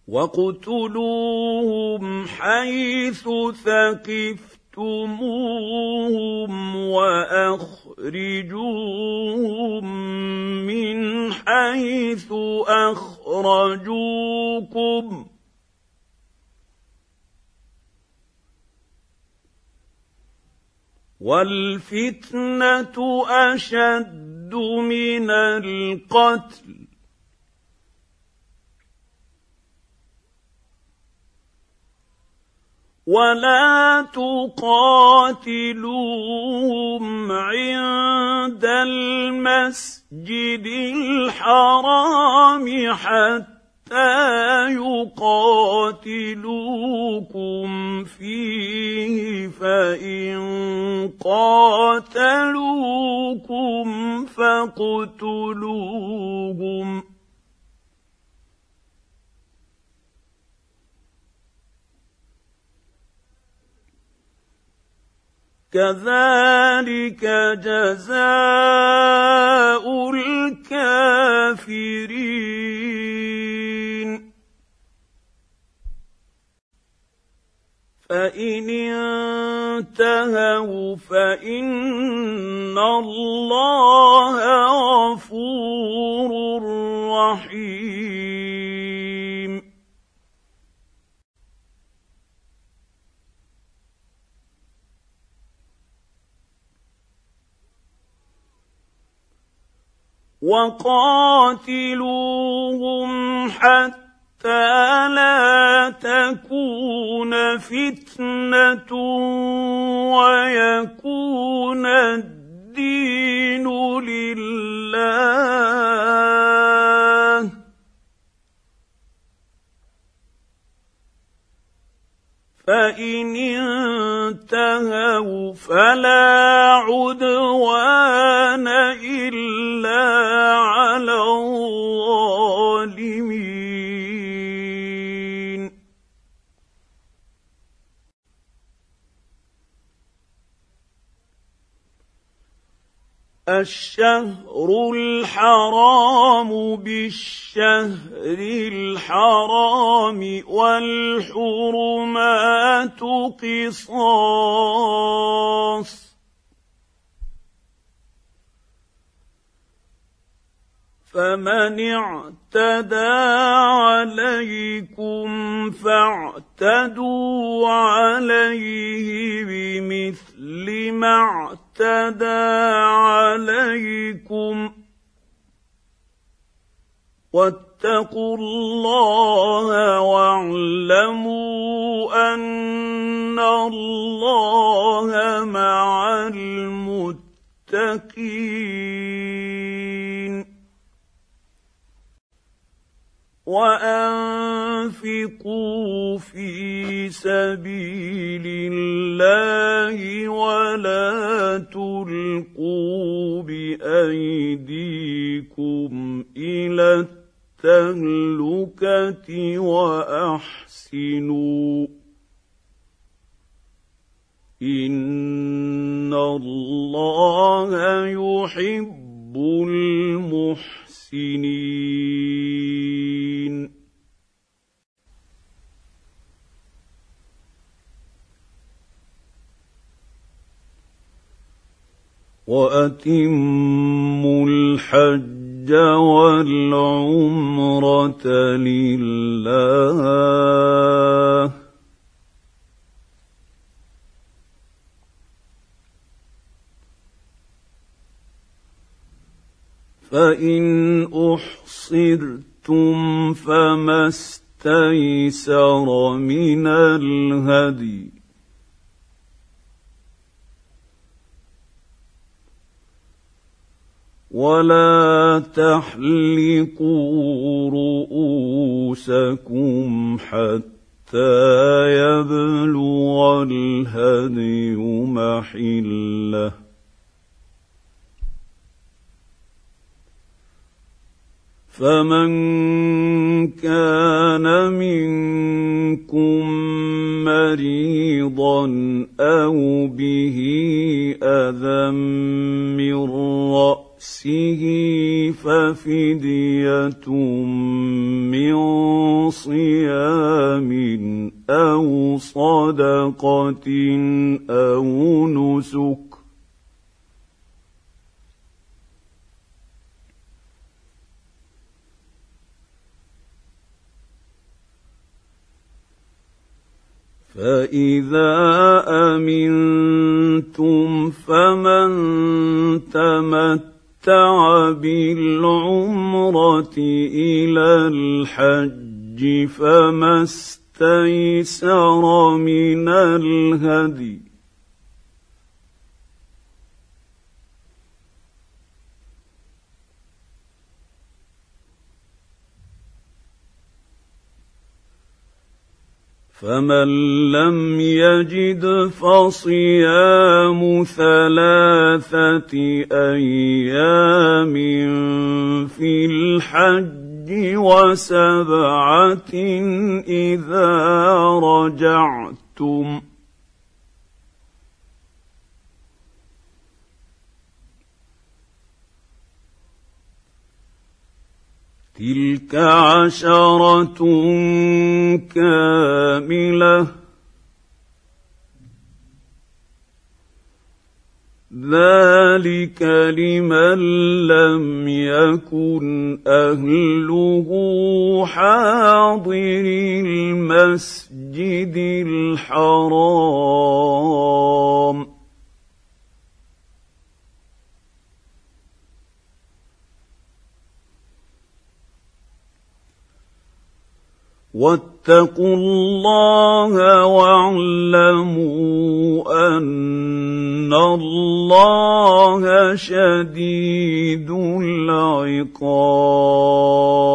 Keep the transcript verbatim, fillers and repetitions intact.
واقتلوهم حيث ثقفتموهم واخرجوهم من حيث اخرجوكم والفتنة أشد من القتل ولا تقاتلوهم عند المسجد الحرام حتى يقاتلوكم فيه فإن قاتلوكم فاقتلوهم كذلك جزاء الكافرين فإن انتهوا فإن الله غفور رحيم وقاتلوهم حتى لا تكون فتنة ويكون الدين لله فإن انتهوا فلا عدوان إلا على الظالمين الشهر الحرام بالشهر الحرام والحرمات قصاص فمن اعتدى عليكم فاعتدوا عليه بمثل ما اعتدى عليكم واتقوا الله واعلموا أن الله مع المتقين وأنفقوا في سبيل الله ولا تلقوا بأيديكم إلى التهلكة وأحسنوا إن الله يحب المحسنين وأتموا الحج والعمرة لله فإن أحصرتم فما استيسر من الهدي ولا تحلقوا رؤوسكم حتى يبلغ الهدي محله فمن كان منكم مريضا أو به أذى من رأسه ففدية من صيام أو صدقة أو نسك فإذا أمنتم فمن تمتع بالعمرة إلى الحج فما استيسر من الهدي فمن لم يجد فصيام ثلاثة أيام في الحج وسبعة إذا رجعتم تلك عشرة كاملة ذلك لمن لم يكن أهله حاضر المسجد الحرام واتقوا الله واعلموا أن الله شديد العقاب